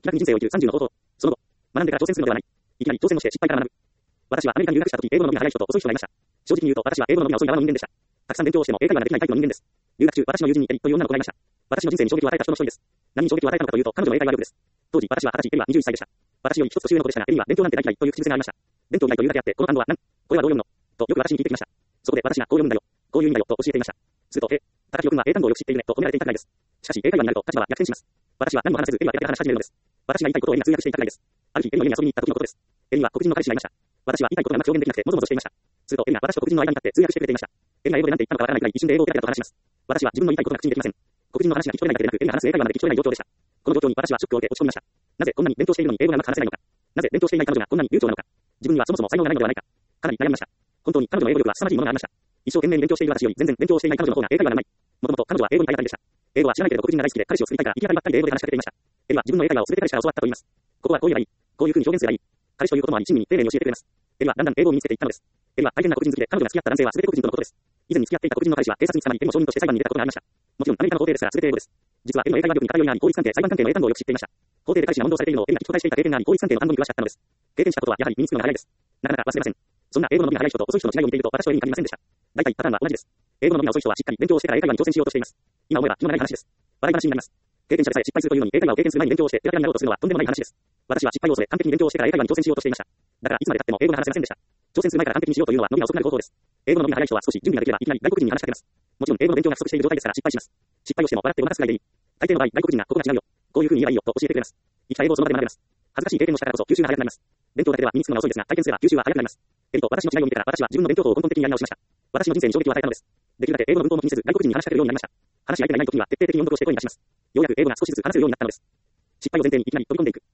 気楽に人生を生きる30の方法。その後、学んでから挑戦するのではない。いきなり挑戦をして失敗から学ぶ。私はアメリカに留学した時、英語の伸びが早い人と遅い人がいました。正直に言うと、私は英語の伸びが遅い側の人間でした。たくさん勉強をしても英会話ができないタイプの人間です。留学中、私の友人にエリという女の子がいました。私の人生に衝撃を与えた人の一人です。何に衝撃を与えたのかというと、彼女の英会話力です。当時、私は20歳、エリは21歳でした。私より一つ年上の子でしたが、エリは勉強なんて大嫌いという口癖がありました。勉強嫌いというだけあって、この単語は何？これはどう読むの？とよく私に聞いてきました。そこで私がこう読むんだよ。こういう意味だよと教えていました。すると、高木君は英単語をよく知っているねと褒められていたくらいです。しかし、英会話になると立場は逆転します。私は何も話せず、エリはペラペラ話し始めるのです。私が言いたいことをエリが通訳していたくらいです。ある日、エリの家に遊びに行った時のことです。エリは黒人の彼氏がいました。私は言いたいことがうまく表現できなくて、もぞもぞしていました。すると、エリが私と黒人の間に立って通訳してくれていました。エリが英語で何て言ったのかわからないくらい一瞬で英語をペラペラと話します。私は自分の言いたいことが口にできません。黒人の話が聞き取れないだけでなく、エリが話す英会話まで聞き取れない状況でした。この状況に私はショックを受け落ち込みました。なぜこんなに勉強しているのに英語がうまく話せないのか。なぜ勉強していない彼女がこんなに流暢なのか。自分にはそもそも才能がないのではないか。かなり悩みました。本当に彼女の英語力は凄まじいものがありました。一生懸命に勉強している私より全然勉強していない彼女の方が英会話がうまい。もともと彼女は英語に体当たりでした。英語は知らないけれど黒人が大好きで彼氏を作りたいから行き当たりばったりで英語で話しかけていました。エリは自分の英会話を全て彼氏から教わったと言います。ここはこう言えばいい。こういう風に表現すればいい。彼氏ということもあり、親身に丁寧に教えてくれます。エリはだんだん英語を身につけていったのです。エリは大変な黒人好きで彼女が付き合った男性は全て黒人とのことです。以前に付き合っていた黒人の彼氏は警察に捕まり、エリの証人として裁判に出たことがありました。もちろんアメリカの法廷ですから全て英語です。実はエリの英会話力に偏りがあり、法律関係、裁判関係の英単語をよく知っていました。法廷で彼氏が問答されているのをエリが聞き答えしていた経験があり、法律関係の単語に詳しかったのです。経験したことはやはり身につくのが早いです。なかなか忘れません。そんな英語の伸びが早い人と遅い人の違いを見ていると私とエリに限りませんでした。大体パターンは同じです。英語の伸びが遅い人はしっかり勉強をしてから英会話に挑戦しようとしています。今思えば気の長い話です。笑い話になります。経験者でさえ失敗するというのに英会話を経験する前に勉強をしてペラペラになろうとするのはとんでもない話です。私は失敗を恐れ完璧に勉強をしてから英会話に挑戦しようとしていました。だからいつまで経っても英語が話せませんでした。挑戦する前から完璧にしようというのは伸びが遅くなる方法です。英語の伸びが早い人は少し準備ができればいきなり外国人に話しかけます。もちろん英語の勉強が不足している状態ですから失敗します。失敗をしても笑ってごまかすくらいでいい。大抵の場合、外国人がここが違うよ。こういう風に言えばいいよと教えてくれます。生きた英語をその場で学べます。恥ずかしい経験をしたからこそ吸収が早くなります。勉強だけでは身につくのが遅いですが、体験すれば吸収は早くなります。エリと私の違いを見てから私は自分の勉強法を根本的にやり直しました。私の人生に衝撃を与えたのです。できるだけ英語の文法も気にせず外国人に話しかけるようになりました。話し相手がいない時には徹底的に音読をして声に出します。ようやく英語が少しずつ話せるようになったのです。失敗を前提にいきなり飛び込んでいく。